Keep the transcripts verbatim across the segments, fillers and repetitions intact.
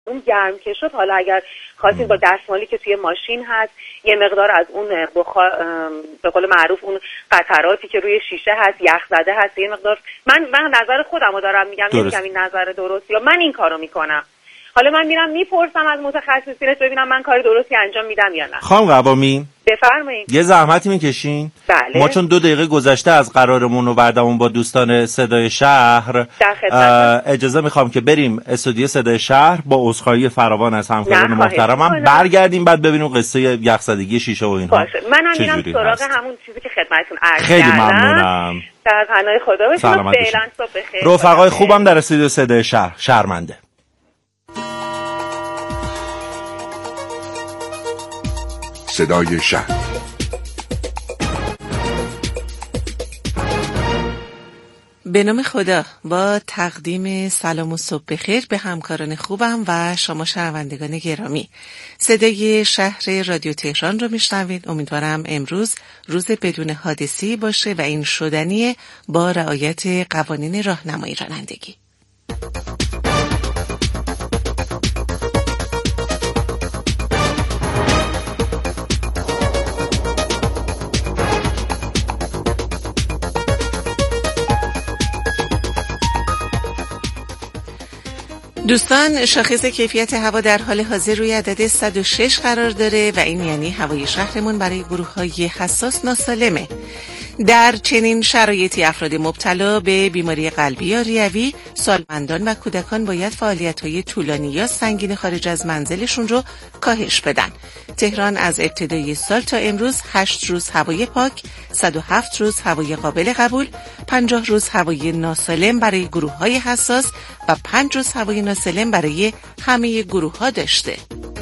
اون گرم که شد، حالا اگر خواستید با دستمالی که توی ماشین هست یه مقدار از اون بخار به قول معروف اون قطراتی که روی شیشه هست یخ زده هست یه مقدار، من من نظر خودم رو دارم میگم، نمیگم این نظر درستی، من این کارو میکنم. حالا من میرم میپرسم از متخصصین ببینم من کار درستی انجام میدم یا نه. خانم قوامی بفرمایید. یه زحمتی میکشین؟ بله. ما چون دو دقیقه گذشته از قرارمون و بعدمون با دوستان صدای شهر اجازه میخوام که بریم استودیو صدای شهر با عذرخواهی فراوان از همکاران محترمم برگردیم، بعد ببینیم قصه یخزدگی شیشه و اینها. باشه. منم میرم سراغ همون چیزی که خدمتتون عرض کردم. خیلی ممنونم. در پناه خدا باشید. فعلا صبح بخیر. رفقای خوبم در استودیو صدای شهر. شرمنده. صدای شهر. به نام خدا، با تقدیم سلام و صبح بخیر به همکاران خوبم و شما شنوندگان گرامی. صدای شهر رادیو تهران رو میشنوید. امیدوارم امروز روز بدون حادثه‌ای باشه و این شدنیه با رعایت قوانین راهنمایی رانندگی. دوستان، شاخص کیفیت هوا در حال حاضر روی عدد صد و شش قرار داره و این یعنی هوای شهرمون برای گروه‌های حساس ناسالمه. در چنین شرایطی افراد مبتلا به بیماری قلبی یا ریوی، سالمندان و کودکان باید فعالیت‌های طولانی یا سنگین خارج از منزلشون رو کاهش بدن. تهران از ابتدای سال تا امروز هشت روز هوای پاک، صد و هفت روز هوای قابل قبول، پنجاه روز هوای ناسالم برای گروه‌های حساس و پنج روز هوای ناسالم برای همه گروه‌ها داشته.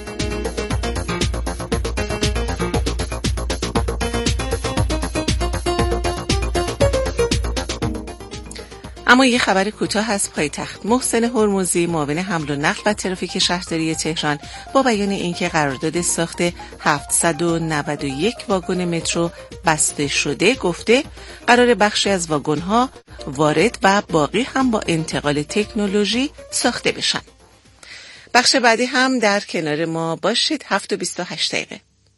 اما یه خبر کوتاه از پایتخت. محسن هرمزی، معاون حمل و نقل و ترافیک شهرداری تهران، با بیان اینکه قرارداد ساخت هفتصد و نود و یک واگن مترو بسته شده، گفته قرار بخشی از واگن‌ها وارد و باقی هم با انتقال تکنولوژی ساخته بشن. بخش بعدی هم در کنار ما باشید. هفت و بیست و هشت دقیقه.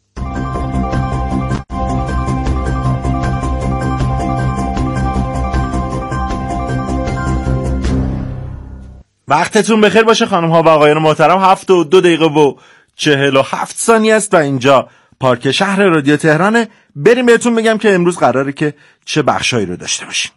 وقتتون بخیر باشه خانم ها و آقایان محترم. هفت و دو دقیقه و چهل و هفت ثانیه است و اینجا پارک شهر رادیو تهرانه. بریم بهتون بگم که امروز قراره که چه بخشایی رو داشته باشیم.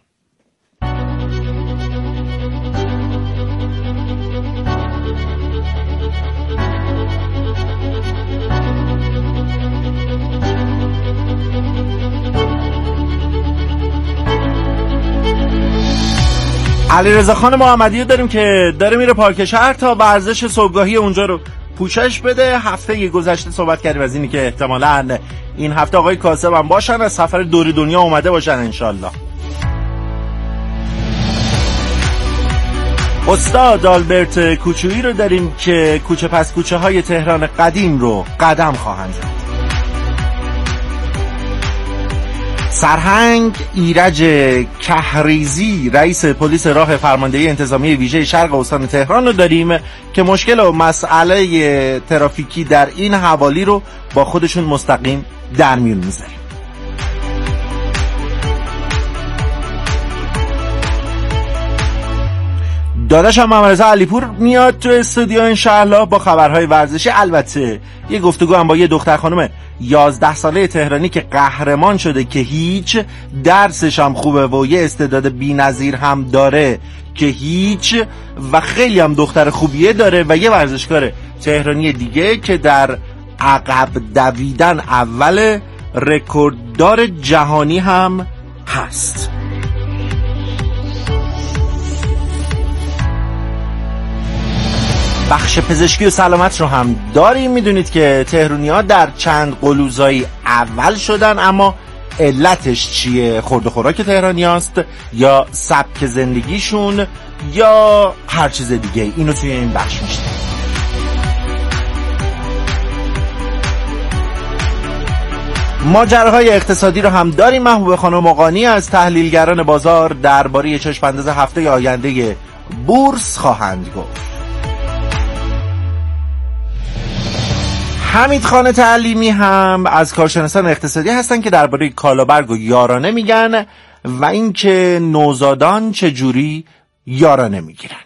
علیرضا خان محمدی رو داریم که داره میره پارک شهر تا ورزش صبحگاهی اونجا رو پوشش بده. هفته یه گذشته صحبت کردیم از اینی که احتمالاً این هفته آقای کاسب هم باشن، از سفر دور دنیا اومده باشن انشالله. استاد آلبرت کوچویی رو داریم که کوچه پس کوچه های تهران قدیم رو قدم خواهند زد. سرهنگ ایرج کهریزی، رئیس پلیس راه فرماندهی انتظامی ویژه شرق استان تهران رو داریم که مشکل و مسئله ترافیکی در این حوالی رو با خودشون مستقیم در میون میذاریم. داداشم محمد رضا علیپور میاد تو استودیو انشالله با خبرهای ورزشی. البته یه گفتگو هم با یه دختر خانم یازده ساله تهرانی که قهرمان شده که هیچ، درسش هم خوبه و یه استعداد بی‌نظیر هم داره که هیچ، و خیلی هم دختر خوبیه داره، و یه ورزشکار تهرانی دیگه که در عقب دویدن اول، رکورددار جهانی هم هست. بخش پزشکی و سلامت رو هم داریم. میدونید که تهرانی‌ها در چند قلوزایی اول شدن، اما علتش چیه؟ خورد و خوراک تهرانی‌هاست یا سبک زندگیشون یا هر چیز دیگه؟ اینو توی این بخش میشنیم. ماجراهای اقتصادی رو هم داریم. محبوب خانم مقانی از تحلیلگران بازار درباره چشم‌انداز هفته آینده بورس خواهند گفت. حمید خان تعلیمی هم از کارشناسان اقتصادی هستن که درباره کالابرگ و یارانه میگن و اینکه نوزادان چجوری یارانه میگیرن.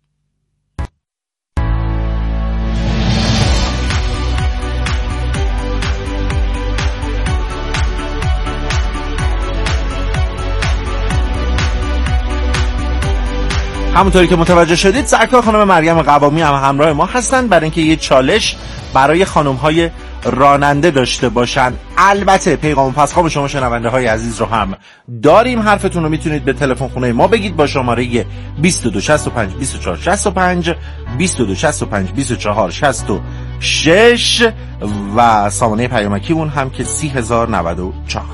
همونطوری که متوجه شدید سرکار خانم مریم قوامی هم همراه ما هستن برای اینکه یه چالش برای خانم‌های راننده داشته باشن. البته پیغام پسخام شما شنونده های عزیز رو هم داریم. حرفتون رو میتونید به تلفن خونه ما بگید با شماره بیست و دو شصت و پنج بیست و چهار شصت و پنج بیست و دو شصت و پنج بیست و چهار شصت و شش و سامانه پیامکیمون هم که سی هزار و نود و چهار.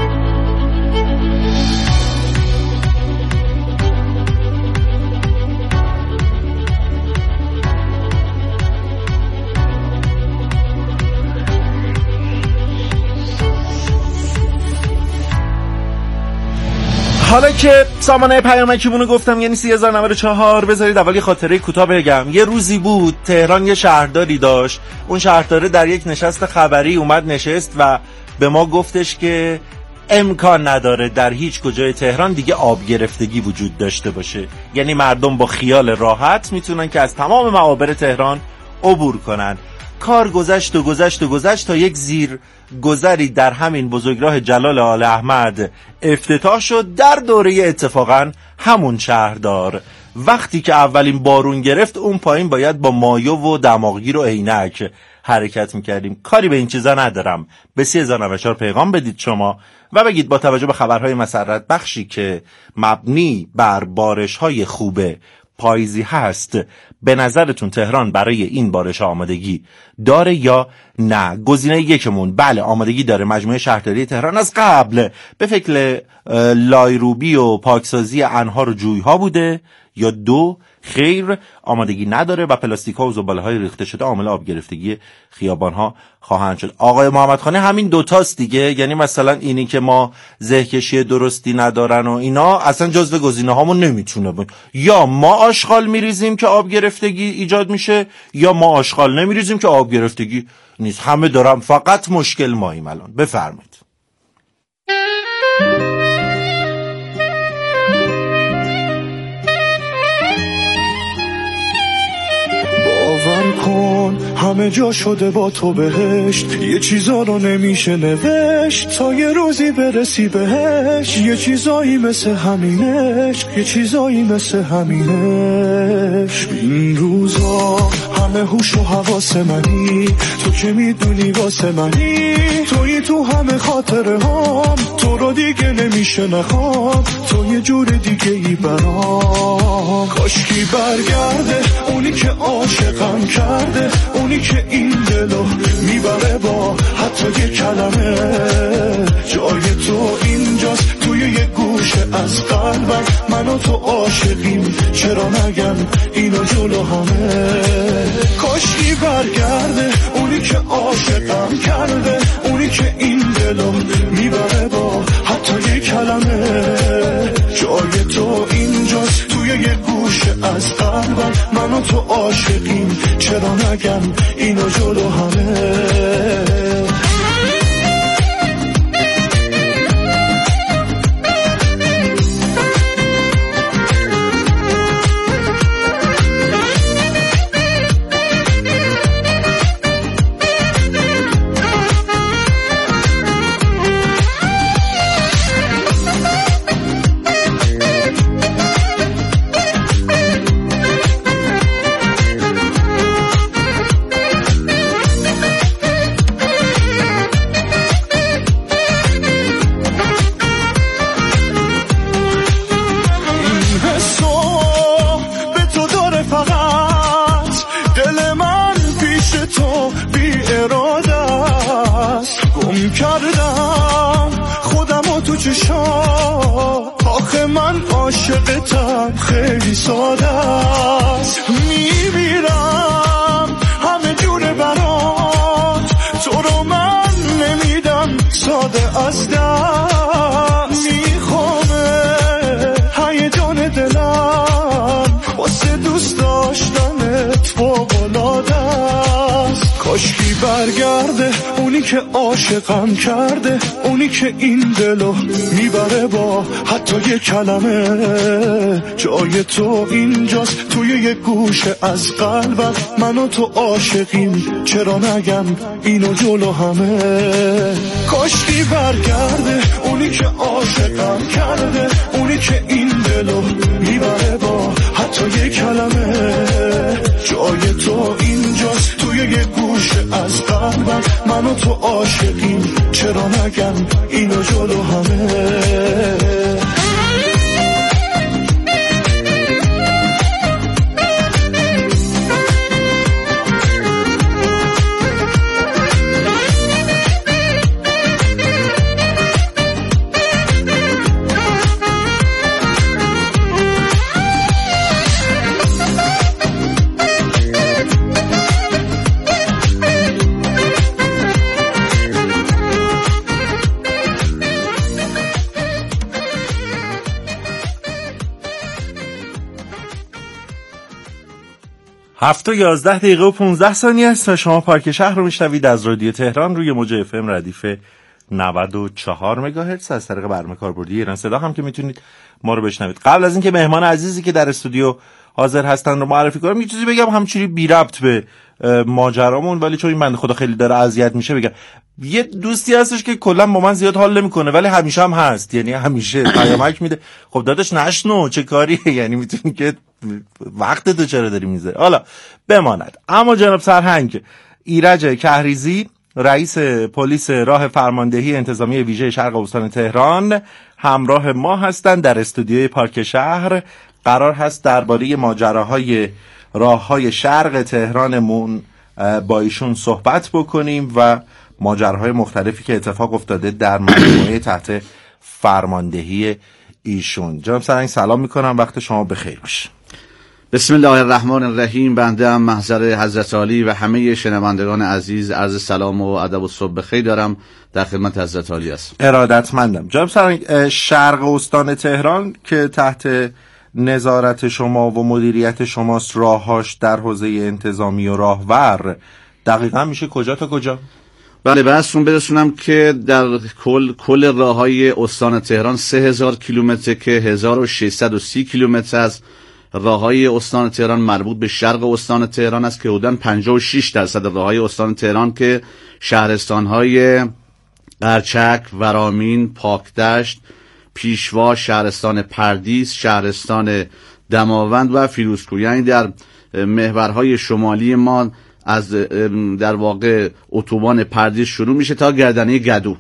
حالا که سامانه پیامکیمونو گفتم یعنی سی هزار و نود و چهار، بذارید اول یه خاطره کوتاه بگم. یه روزی بود تهران یه شهرداری داشت. اون شهرداره در یک نشست خبری اومد نشست و به ما گفتش که امکان نداره در هیچ کجای تهران دیگه آب گرفتگی وجود داشته باشه. یعنی مردم با خیال راحت میتونن که از تمام معابر تهران عبور کنن. کار گذشت و گذشت و گذشت تا یک زیر گذری در همین بزرگراه جلال آل احمد افتتاح شد در دوره اتفاقا همون شهردار. وقتی که اولین بارون گرفت اون پایین باید با مایو و دماغگیر و عینک حرکت میکردیم. کاری به این چیزا ندارم. به سی هزار و نود و چهار پیغام بدید شما و بگید با توجه به خبرهای مسرت بخشی که مبنی بر بارش‌های خوبه پاییزی هست، به نظرتون تهران برای این بارش آمادگی داره یا نه؟ گزینه یکمون بله آمادگی داره، مجموعه شهرداری تهران از قبل به فکر لایروبی و پاکسازی انهار و جویها بوده، یا دو خیر آمادگی نداره و پلاستیک ها و زباله های ریخته شده عامل آب گرفتگی خیابان ها خواهند شد. آقای محمد خانی همین دوتاست دیگه، یعنی مثلا اینی که ما زهکشی درستی ندارن و اینا اصلا جزو گزینه هامون نمیتونه بود. یا ما آشغال میریزیم که آب گرفتگی ایجاد میشه یا ما آشغال نمیریزیم که آب گرفتگی نیست. همه دارم، فقط مشکل ماییم الان. بفرمایید. همه جا شده با تو بهشت، یه چیزا رو نمیشه نوشت تا یه روزی برسی بهش. یه چیزایی مثل همینش، یه چیزایی مثل همینش. این روزا همه هوش و حواس منی، تو که میدونی واسه منی، توی تو همه خاطره هام، تو رو دیگه نمیشه نخوام، تو یه جور دیگه ای برام. کاشکی برگرده اونی که عاشقم کرده، اونی که این دلو میبره با حتی یه کلمه. جای تو اینجاست توی یه گوشه از قلبم، من و تو عاشقیم چرا نگم اینو جلو همه. کاشکی برگرده اونی که عاشقم کرده، اونی که این دلو میبره با حتی یه کلمه. جای تو اینجاست توی یه گوشه از قلبم، من و تو عاشقیم چرا نگم اینو جلو همه. آخه من عاشقتم خیلی ساده است، میمیرم همه جوره برات، تو رو من نمیدم ساده از دست. میخوامه هیجان دلم واسه دوست داشتنت فوق‌العاده است. کاشکی برگرده اونی که عاشقم کرده، اونی که این دلو میبره با حتی یه کلمه. جای تو اینجاست توی یه گوشه از قلبم، من و تو عاشقیم چرا نگم اینو جلو همه. کاشکی برگرده اونی که عاشقم کرده، اونی که این دلو میبره با حتی یه کلمه. جای تو اینجاست توی یه گوشه از قلبم، من و تو عاشقیم چرا نگم اینو جلو همه. هفت و یازده دقیقه و پونزده ثانیه است. شما پارک شهر رو میشنوید از رادیو تهران روی موج اف ام ردیف نود و چهار مگاهرتز از طریق برنامه کاربردی ایران صدا هم که میتونید ما رو بشنوید. قبل از اینکه مهمان عزیزی که در استودیو حاضر هستن رو معرفی کنم، یه چیزی بگم همچوری بی ربط به ماجرامون، ولی چون این بنده خدا خیلی داره اذیت میشه بگم. یه دوستی هستش که کلا با من زیاد حال نمیکنه ولی همیشه هم هست، یعنی همیشه پیامک میده. خب داداش نشنو چه کاریه، یعنی میتونی که وقت تو چرا داری میذاری. حالا بماند. اما جناب سرهنگ ایرج کهریزی، رئیس پلیس راه فرماندهی انتظامی ویژه شرق استان تهران، همراه ما هستند در استودیوی پارک شهر. قرار هست درباره ماجراهای راههای شرق تهرانمون با ایشون صحبت بکنیم و ماجراهای مختلفی که اتفاق افتاده در مجموعه تحت فرماندهی ایشون. جناب سرهنگ سلام میکنم، وقت شما بخیر باشه. بسم الله الرحمن الرحیم. بنده هم محضر حضرت عالی و همه شنوندگان عزیز عرض سلام و ادب و صبح بخیر دارم. در خدمت حضرت عالی هستم. ارادتمندم. جناب سرهنگ، شرق استان تهران که تحت نظارت شما و مدیریت شماست، راههاش در حوزه انتظامی و راهور دقیقا میشه کجا تا کجا؟ بله، بسون برسونم که در کل کل راههای استان تهران سه هزار کیلومتر که هزار و ششصد و سی کیلومتر از راههای استان تهران مربوط به شرق استان تهران است که حدوداً پنجاه و شش درصد راههای استان تهران که شهرستان‌های قرچک، ورامین، پاکدشت، پیشوا، شهرستان پردیس، شهرستان دماوند و فیروزکوه، یعنی در محورهای شمالی ما از در واقع اتوبان پردیس شروع میشه تا گردنه گدوک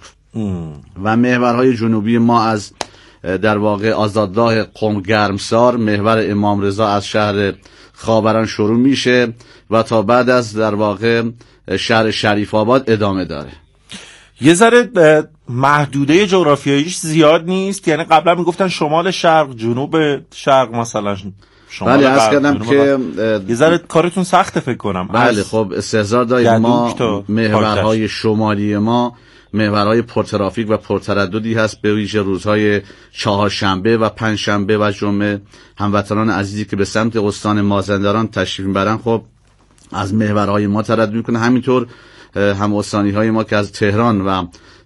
و محورهای جنوبی ما از در واقع آزادراه قم گرمسار، محور امام رضا از شهر خاوران شروع میشه و تا بعد از در واقع شهر شریف آباد ادامه داره. یه ذره محدوده جغرافیاییش زیاد نیست، یعنی قبلا میگفتن شمال شرق، جنوب شرق مثلا. بله عرض کردم که یه ذره کارتون سخته فکر کنم. بله خب استحضار داریم ما محورهای شمالی ما محورهای پرترافیک و پرترددی هست، به ویژه روزهای چهارشنبه و پنجشنبه و جمعه. هموطنان عزیزی که به سمت استان مازندران تشریف میبرن خب از محورهای ما تردد میکنه. همینطور هم استانی‌های ما که از تهران و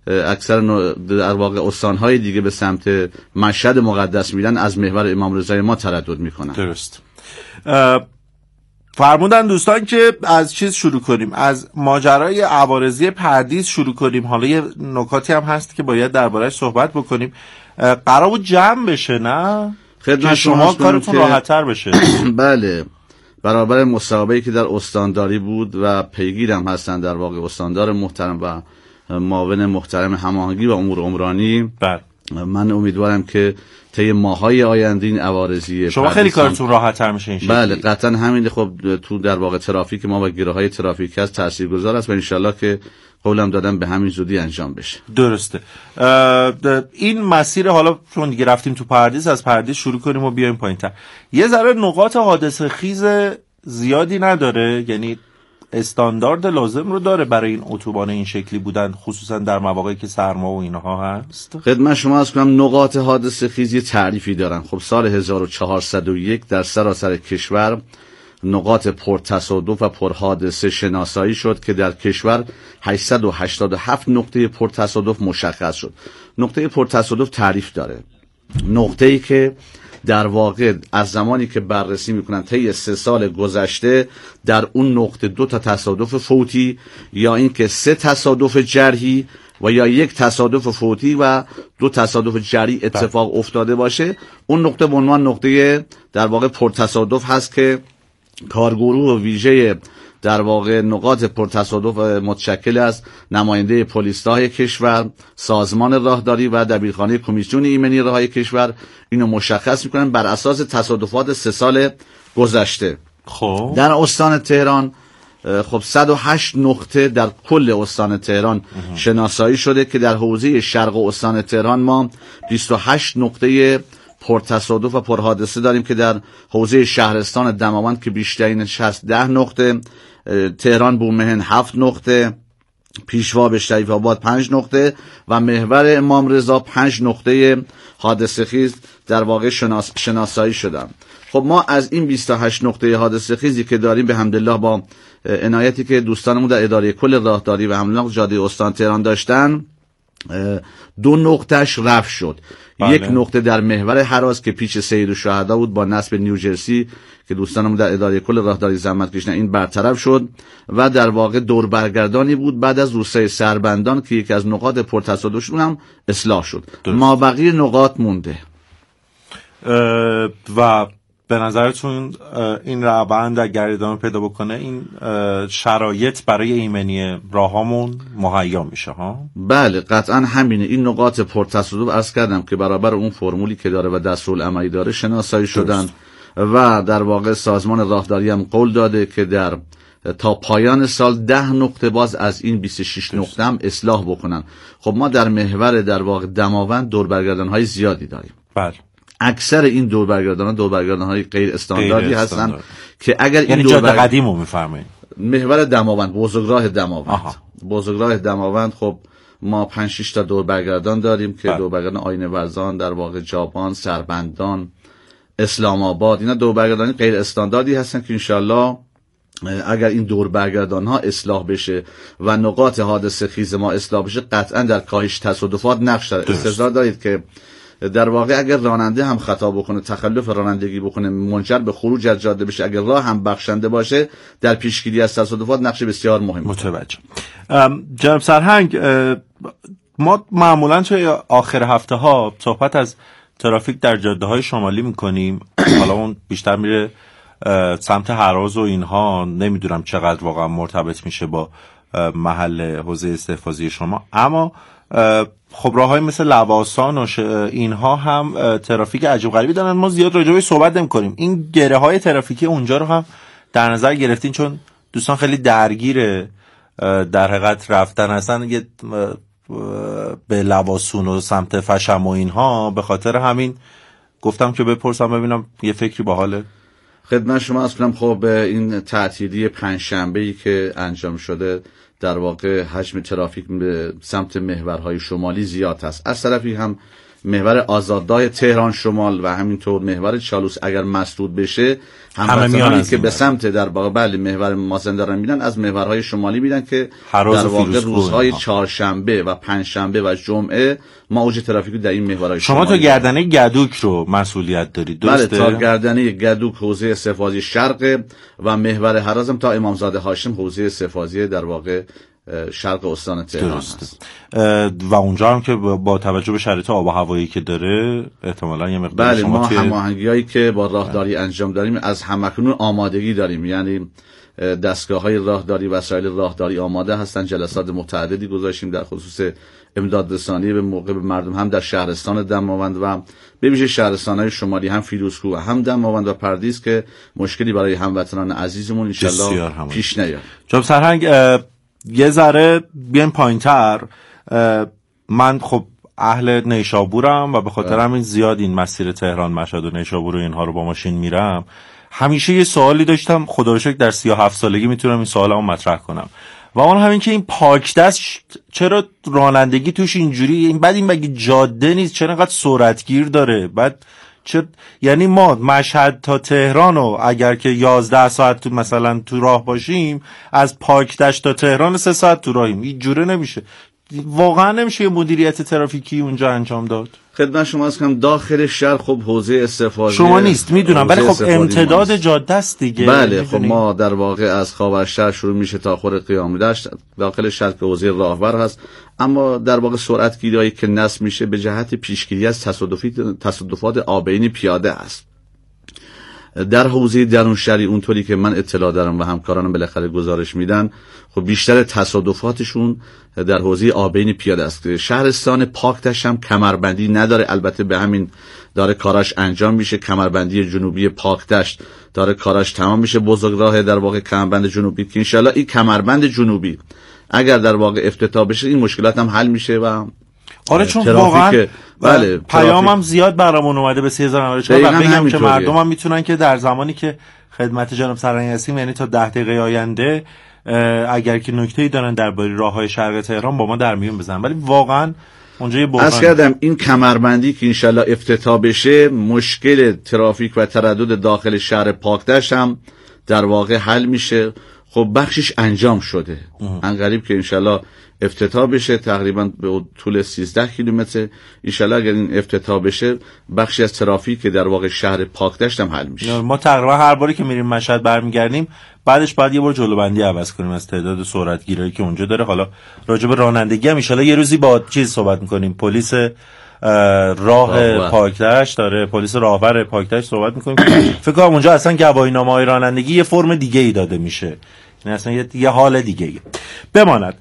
اکثر در واقع استان‌های دیگه به سمت مشهد مقدس میرن از محور امام رضای ما تردد میکنن. درست. فرمودن دوستان که از چیز شروع کنیم، از ماجرای عوارضی پردیس شروع کنیم. حالا یه نکاتی هم هست که باید درباره‌اش صحبت بکنیم. قرار بود جمع بشه نه؟ خدمت شما کارتون راحت‌تر بشه. بله، برابر مسابقه‌ای که در استانداری بود و پیگیرم هستن در واقع استاندار محترم و معاون محترم هماهنگی و امور عمرانی. بله. من امیدوارم که طی ماهای آینده این عوارضی شما خیلی کارتون راحت‌تر میشه این شکلی. بله قطعا همین. خب تو در واقع ترافیک ما و گیروهای ترافیک هست تاثیرگذار است و انشالله که قولم دادم به همین زودی انجام بشه. درسته. این مسیر حالا چون دیگه رفتیم تو پردیس، از پردیس شروع کنیم و بیایم پایین‌تر. یه ذره نقاط حادثه خیز زیادی نداره، یعنی استاندارد لازم رو داره برای این اتوبان این شکلی بودن، خصوصا در مواقعی که سرما و اینها هست. خدمت شما عرض کنم نقاط حادثه خیز یه تعریفی دارن. خب سال هزار و چهارصد و یک در سراسر کشور نقاط پرتصادف و پرحادثه شناسایی شد که در کشور هشتصد و هشتاد و هفت نقطه پرتصادف مشخص شد. نقطه پرتصادف تعریف داره، نقطه‌ای که در واقع از زمانی که بررسی میکنن طی سه سال گذشته در اون نقطه دو تا تصادف فوتی یا اینکه سه تصادف جرحی و یا یک تصادف فوتی و دو تصادف جرحی اتفاق افتاده باشه، اون نقطه به عنوان نقطه در واقع پرتصادف هست که کارگروه ویژه در واقع نقاط پرتصادف متشکل از نماینده پلیس‌های کشور، سازمان راهداری و دبیرخانه کمیسیون ایمنی راههای کشور اینو مشخص میکنن بر اساس تصادفات سه سال گذشته. خب در استان تهران خب صد و هشت نقطه در کل استان تهران شناسایی شده که در حوزه شرق استان تهران ما بیست و هشت نقطه پرتصادف و پرحادثه داریم که در حوزه شهرستان دماوند که بیشترینش هست ده نقطه، تهران بومهن هفت نقطه، پیشوا به شریف آباد پنج نقطه و محور امام رضا پنج نقطه حادثه خیز در واقع شناس شناسایی شدن. خب ما از این بیست و هشت نقطه حادثه خیزی که داریم به حمدالله با عنایتی که دوستانمون در اداره کل راهداری و حمل و نقل جاده استان تهران داشتن دو نقطهش رفع شد. بله. یک نقطه در محور هراز که پیچ سید الشهدا بود با نصب نیوجرسی که دوستانمون در اداره کل راهداری زحمت کشیدن این برطرف شد و در واقع دور برگردانی بود بعد از روستای سربندان که یکی از نقاط پرتصادفشون هم اصلاح شد. ما بقیه نقاط مونده. و به نظرتون این روند اگر ادامه پیدا بکنه این شرایط برای ایمنی راهامون مهیا میشه ها؟ بله قطعا همینه. این نقاط پرتصادف عرض کردم که برابر اون فرمولی که داره و دستورالعملی داره شناسایی شدن و در واقع سازمان راهداری هم قول داده که در تا پایان سال ده نقطه باز از این بیست و شش نقطه هم اصلاح بکنن. خب ما در محور در واقع دماوند دور برگردان های زیادی داریم. بله. اکثر این دور برگردان دور برگردان های غیر استانداردی هستن که اگر یعنی این جاده دور برگردان قدیمو میفرمایید محور دماوند بزرگراه دماوند بزرگراه دماوند خب ما پنج شش تا دور برگردان داریم که دور برگردان آینه ورزان در واقع جابان، سربندان، اسلام آباد، اینا دور برگردان غیر استانداردی هستن که انشالله اگر این دور برگردان ها اصلاح بشه و نقاط حادثه خیز ما اصلاح بشه قطعا در کاهش تصادفات نقش داره. استدلال دارید که در واقع اگر راننده هم خطا بکنه، تخلف رانندگی بکنه، منجر به خروج از جاده بشه، اگر راه هم بخشنده باشه در پیشگیری از تصادفات نقش بسیار مهم. متوجه. جناب سرهنگ، ما معمولا توی آخر هفته ها صحبت از ترافیک در جاده های شمالی میکنیم. حالا اون بیشتر میره سمت هراز و اینها، نمیدونم چقدر واقعا مرتبط میشه با محل حوزه استحفاظی شما، اما خب راههای مثل لواسان و اینها هم ترافیک عجیب غریبی دارن. ما زیاد راجع بهش صحبت نمی‌کنیم. این گره های ترافیکی اونجا رو هم در نظر گرفتین؟ چون دوستان خیلی درگیر در حقیقت رفتن هستن یه به لواسون و سمت فشم و اینها، به خاطر همین گفتم که بپرسم ببینم یه فکری باحاله. خدمت شما اصلا خب این تعطیلی پنجشنبه‌ای که انجام شده در واقع حجم ترافیک به سمت محورهای شمالی زیاد است. از طرفی هم محور آزادراه تهران شمال و همینطور محور چالوس اگر مسدود بشه هموطنانی که به سمت در واقع بله محور مازندران میرن از محورهای شمالی میرن که در واقع روزهای چهارشنبه و پنجشنبه و جمعه ما اوج ترافیک در این محورهای شما شمالی. شما تا گردنه گدوک رو مسئولیت دارید درسته؟ بله تا گردنه گدوک حوزه استحفاظی شرق و محور هرازم تا امامزاده هاشم حوزه استحفاظی در واقع شرق استان تهران است. و اونجا هم که با توجه به شرایط آب و هوایی که داره احتمالاً یه مقدار بله شما ما توی... هماهنگی‌هایی که با راهداری انجام داریم از همکنون آمادگی داریم، یعنی دستگاه‌های راهداری وسایل راهداری آماده هستن. جلسات متعددی گذاشتیم در خصوص امداد رسانی به موقع به مردم هم در شهرستان دماوند و به ویژه شهرستان‌های شمالی هم فیروزکوه و هم دماوند و پردیس که مشکلی برای هموطنان عزیزمون ان شاءالله پیش نیاد. جناب سرهنگ یه ذره بیایم پایین‌تر. من خب اهل نیشابورم و به خاطر همین زیاد این مسیر تهران مشهد و نیشابور و اینها رو با ماشین میرم. همیشه یه سوالی داشتم، خدا رو شکر در سی و هفت سالگی میتونم این سوالمو مطرح کنم و اون همین که این پاک دست چرا رانندگی توش اینجوری؟ این بعد این مگه جاده نیست؟ چرا اینقدر سرعتگیر داره؟ بعد چه یعنی ما مشهد تا تهران رو اگر که یازده ساعت تو مثلا تو راه باشیم، از پاکدشت تا تهران سه ساعت تو راهیم. این جوره نمیشه، واقعا نمیشه یه مدیریت ترافیکی اونجا انجام داد. خدمت شما از کنم داخل شهر خب حوزه استفاده شما نیست میدونم، ولی خب امتداد جاده است دیگه. بله خب ما در واقع از خاورشهر شروع میشه تا خور قیامدشت، داخل شهر که حوزه راهور هست، اما در واقع سرعت گیریایی که نصب میشه به جهت پیشگیری از تصادفی تصادفات آبین پیاده است. در حوزه درون شهری اونطوری که من اطلاع دارم و همکارانم بالاخره گزارش میدن، خب بیشتر تصادفاتشون در حوزه آبین پیاده است. شهرستان پاکدشت هم کمربندی نداره، البته به همین داره کاراش انجام میشه. کمربندی جنوبی پاکدشت داره کاراش تمام میشه، بزرگراه در واقع کمربند جنوبی که انشالله این کمربند جنوبی اگر در واقع افتتاح بشه این مشکلات هم حل میشه. و آره چون واقعا بله پیامم زیاد برامون اومده به سه هزار و نود و چهار و بگم که مردم هم میتونن که در زمانی که خدمت جناب سرنگ هستیم، یعنی تا ده دقیقه آینده، اگر که نکته‌ای دارن درباره راههای شرق تهران با ما در میون بزنن. ولی واقعا اونجا یه بحران از کردم این کمربندی که انشالله افتتاح بشه، مشکل ترافیک و تردد داخل شهر پاکدشت هم در واقع حل میشه. خب بخشش انجام شده، انقریب که انشالله افتتاح بشه تقریبا به طول سیزده کیلومتر، انشالله اگر این افتتاح بشه بخشی از ترافیک در واقع شهر پاکدشت هم حل میشه. ما تقریبا هر باری که میریم مشهد برمیگردیم بعدش باید یه بار جلوبندی عوض کنیم از تعداد سرعت گیرایی که اونجا داره. حالا راجع به رانندگی هم انشالله یه روزی با چیز صحبت میکنیم، پلیس راه پاکدشت داره، پلیس راهور پاکدشت صحبت میکنیم. فکر کنم اونجا اصلا گواهینامه‌های رانندگی یه فرم دیگه ای داده میشه، این اصلا یه, یه حال دیگه ای بماند.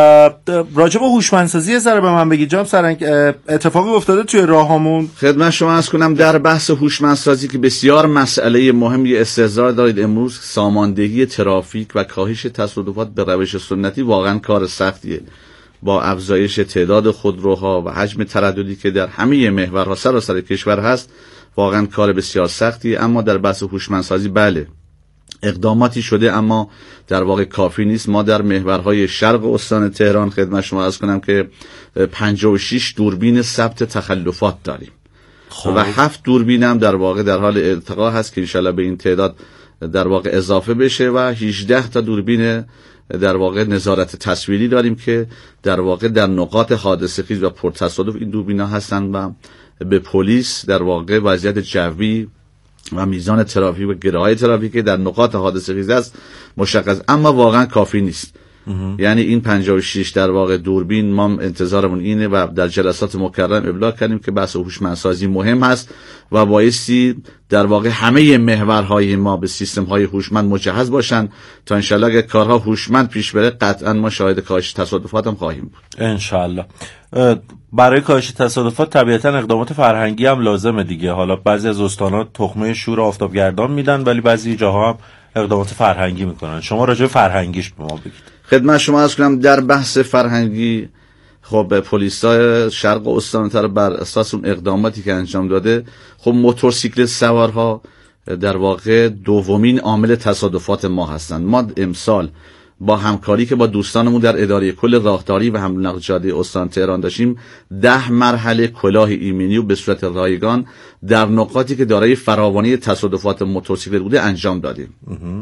راجع به هوشمندسازی یه ذره به من بگید جناب سرنگ، اتفاقی افتاده توی راهامون؟ خدمت شما عرض کنم در بحث هوشمندسازی که بسیار مسئله مهمی استحضار دارید امروز، ساماندهی ترافیک و کاهش تصادفات به روش سنتی واقعا کار سختیه. با افزایش تعداد خودروها و حجم ترددی که در همه محورها سراسر کشور هست، واقعا کار بسیار سختیه. اما در بحث هوشمندسازی بله اقداماتی شده، اما در واقع کافی نیست. ما در محورهای شرق استان تهران خدمت شما عرض کنم که پنجاه و شش دوربین ثبت تخلفات داریم خوب. و هفت دوربین هم در واقع در حال ارتقا هست که انشالله به این تعداد در واقع اضافه بشه و هجده تا دوربین در واقع نظارت تصویری داریم که در واقع در نقاط حادثه خیز و پرتصادف این دوربینا هستن و به پلیس در واقع وضعیت جوی و میزان ترافیک و گره‌های ترافیکی در نقاط حادثه خیز است مشخص، اما واقعا کافی نیست. یعنی این پنجاه و شش در واقع دوربین ما انتظارمون اینه و در جلسات مکرم ابلاغ کردیم که بحث هوشمندسازی مهم هست و بایستی در واقع همه محورهای ما به سیستم‌های هوشمند مجهز باشن تا انشالله اگر کارها هوشمند پیش بره قطعا ما شاهد کاهش تصادفات هم خواهیم بود انشالله. برای کاهش تصادفات طبیعتا اقدامات فرهنگی هم لازمه دیگه. حالا بعضی از استان‌ها تخمه شور آفتابگردان میدن ولی بعضی جاها هم اقدامات فرهنگی میکنن. شما راجع به فرهنگیش به ما بگید. خدمت شما عرض کنم در بحث فرهنگی خب پلیس‌های شرق استان تر بر اساس اون اقداماتی که انجام داده، خب موتورسیکلت سوارها در واقع دومین عامل تصادفات ما هستند. ما امسال با همکاری که با دوستانمون در اداره کل راهداری و حمل و نقل جاده استان تهران داشتیم، ده مرحله کلاه ایمنی و به صورت رایگان در نقاطی که دارای فراوانی تصادفات موتورسیکلت بوده انجام دادیم.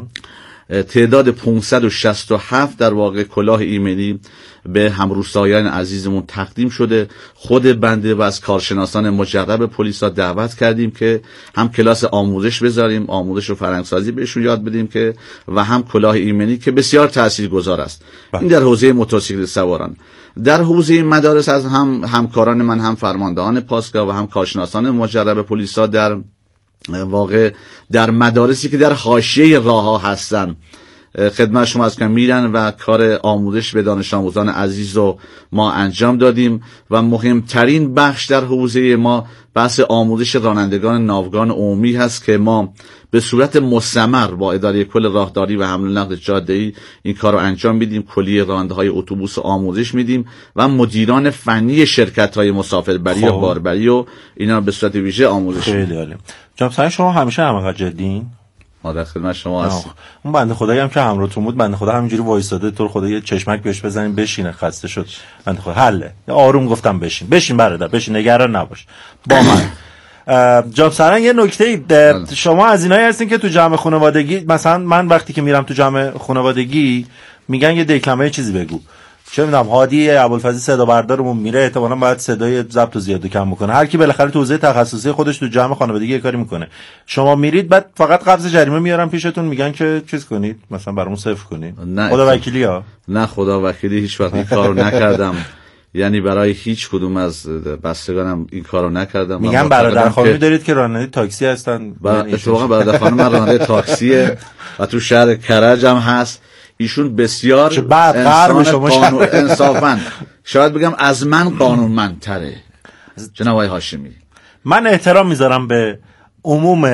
تعداد پانصد و شصت و هفت در واقع کلاه ایمنی به همروستایان عزیزمون تقدیم شده. خود بنده و از کارشناسان مجرب پلیس ها دعوت کردیم که هم کلاس آموزش بذاریم، آموزش و فرهنگسازی بهشون یاد بدیم که و هم کلاه ایمنی که بسیار تاثیرگذار است. این در حوزه موتورسیکلت سواران. در حوزه مدارس از هم همکاران من، هم فرماندهان پاسگاه و هم کارشناسان مجرب پلیس ها در واقع در مدارسی که در حاشیه راه ها هستن خدمت شما از کم میرن و کار آموزش به دانش آموزان عزیز رو ما انجام دادیم و مهمترین بخش در حوزه ما بحث آموزش رانندگان ناوگان عمومی هست که ما به صورت مستمر با اداره کل راهداری و حمل و نقل جاده‌ای این کار رو انجام میدیم. کلیه راننده‌های اتوبوس آموزش میدیم و مدیران فنی شرکت‌های مسافربری و باربری و اینا به صورت ویژه آموزش میدیم. خیلی عالی. جناب سرنگ شما همیشه همینقدر جدیین؟ ما در خدمت شما هستیم. اون بنده خدایی هم که همراهتون بود، بنده خدا همینجوری وایساده، تو خدا یه چشمک بهش بزنیم بشینه، خسته شد بنده خدا. حله آروم گفتم بشین بشین برادر بشین، نگران نباش با من. جناب سرهنگ یه نکته، شما از اینایی هستین که تو جمع خانوادگی، مثلا من وقتی که میرم تو جمع خانوادگی میگن یه دکلمه چیزی بگو، چه میدونم هادی ابوالفضلی صدا بردارمون میره، احتمالاً باید صدای ضبط زیاد و کم بکنه، هر کی بالاخره تو حوزه تخصصی خودش تو جمع خانوادگی کاری میکنه. شما میرید بعد فقط قبض جریمه میارن پیشتون میگن که چیز کنید، مثلا برامون صفر کنید. خدا وکیلی ها. نه خدا وکیلی هیچ وقت این کارو نکردم. یعنی برای هیچ کدوم از بستگانم این کارو نکردم. میگن برادر خانمی دارید که راننده تاکسی هستن. اتفاقا برادر خانم من راننده تاکسیه و تو شهر کرج هم هست. ایشون بسیار انسان قانون انصافاً شاید بگم از من قانونمندتره جناب آقای هاشمی. من احترام میذارم به عموم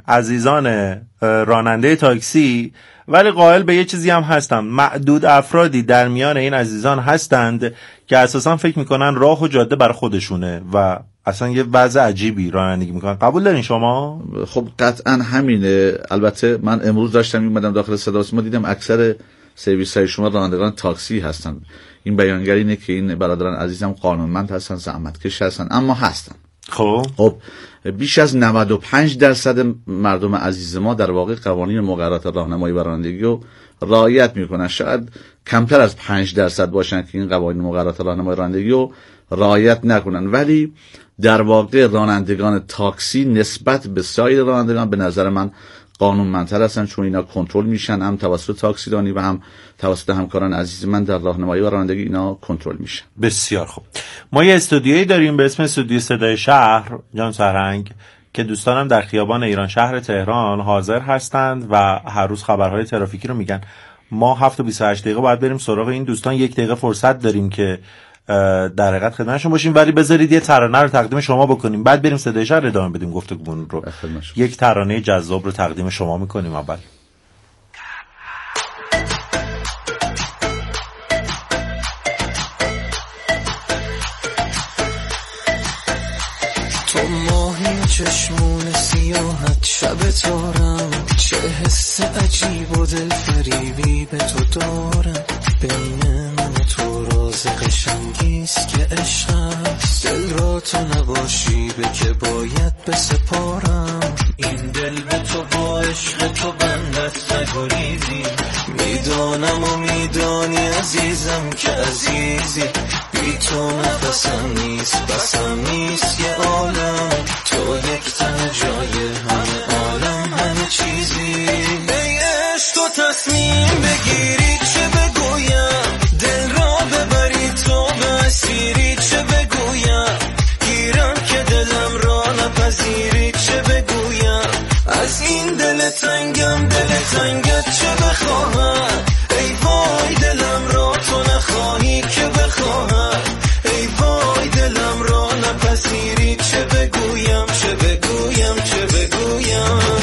عزیزان راننده تاکسی، ولی قائل به یه چیزی هم هستم، معدود افرادی در میان این عزیزان هستند که اساسا فکر میکنن راه و جاده بر خودشونه و اصلا یه وضع عجیبی رانندگی میکنن. قبول دارین شما؟ خب قطعا همینه. البته من امروز داشتم میومدم داخل صدا و سیما دیدم اکثر سرویس های شما رانندگان تاکسی هستن. این بیانگر اینه که این برادران عزیزم قانونمند هستن، زحمتکش هستن، اما هستن. خب خب بیش از نود و پنج درصد مردم عزیز ما در واقع قوانین مقررات راهنمایی و رانندگی رو رعایت میکنن. شاید کمتر از پنج درصد باشن که این قوانین مقررات راهنمایی و رانندگی رو رعایت نکنن، ولی در واقع رانندگان تاکسی نسبت به سایر رانندگان به نظر من قانونمندتر هستن، چون اینا کنترل میشن، هم توسط تاکسیرانی و هم توسط همکاران عزیز من در راهنمایی و رانندگی اینا کنترل میشن. بسیار خوب. ما یه استودیویی داریم به اسم استودیو صدای شهر جان سرهنگ که دوستانم در خیابان ایران شهر تهران حاضر هستند و هر روز خبرهای ترافیکی رو میگن. ما هفت و بیست و هشت دقیقه باید بریم سراغ این دوستان، یک دقیقه فرصت داریم که در حقیقت خدمتشون باشیم، ولی بذارید یه ترانه رو تقدیم شما بکنیم بعد بریم صدای شهر ادامه بدیم گفتگومون رو. یک ترانه جذاب رو تقدیم شما میکنیم اول. تو ماهی چشمون سیاحت شب تارم، چه حس عجیب و دل فریبی به تو دارم، بین من و تو راز قشنگیست که عشق هست، دل را تو نباشی به که باید بسپارم، این دل به تو با عشق تو بندت نگریزی، میدانم و میدانی عزیزم که عزیزی، بی تو نفسم نیست بسم نیست یه عالم، تو یک تن جای همه عالم همه چیزی، ای عشق تو تصمیم بگیری چه بگویم، دل را ببری تو به اسیری چه بگویم، گیرم که دلم را نپذیری چه بگویم، از این دل تنگم دل تنگت چه بخواهم، ای وای دلم را تو نخواهی که بخواهم، ای وای دلم را نپذیری چه بگویم چه بگویم چه بگویم.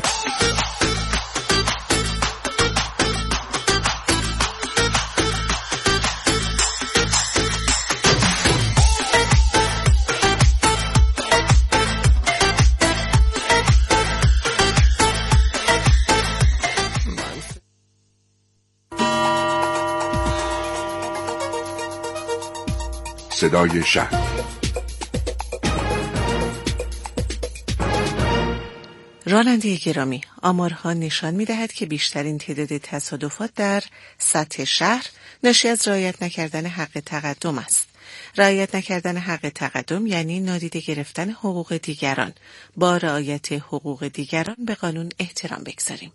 صدای شهر. راننده گرامی، آمارها نشان می‌دهد که بیشترین تعداد تصادفات در سطح شهر ناشی از رعایت نکردن حق تقدم است. رعایت نکردن حق تقدم یعنی نادیده گرفتن حقوق دیگران. با رعایت حقوق دیگران به قانون احترام بگذاریم.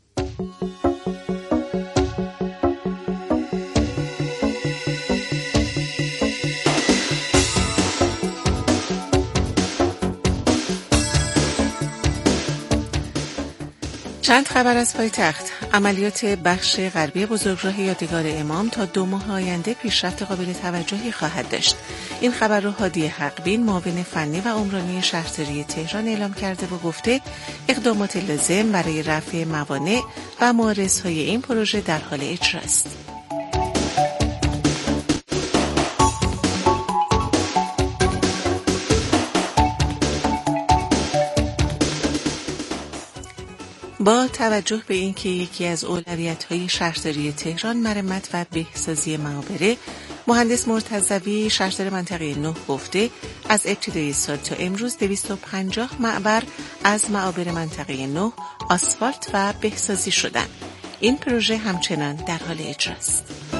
چند خبر از پایتخت. عملیات بخش غربی بزرگراه یادگار امام تا دو ماه آینده پیشرفت قابل توجهی خواهد داشت. این خبر را هادی حقبین معاون فنی و عمرانی شهرداری تهران اعلام کرده و گفته اقدامات لازم برای رفع موانع و مهارس‌های این پروژه در حال اجرا است. با توجه به اینکه یکی از اولویت‌های شهرداری تهران مرمت و بهسازی معابره مهندس مرتضوی شهردار منطقه نه گفته از ابتدای سال تا امروز دویست و پنجاه معبر از معابر منطقه نه آسفالت و بهسازی شدند. این پروژه همچنان در حال اجراست.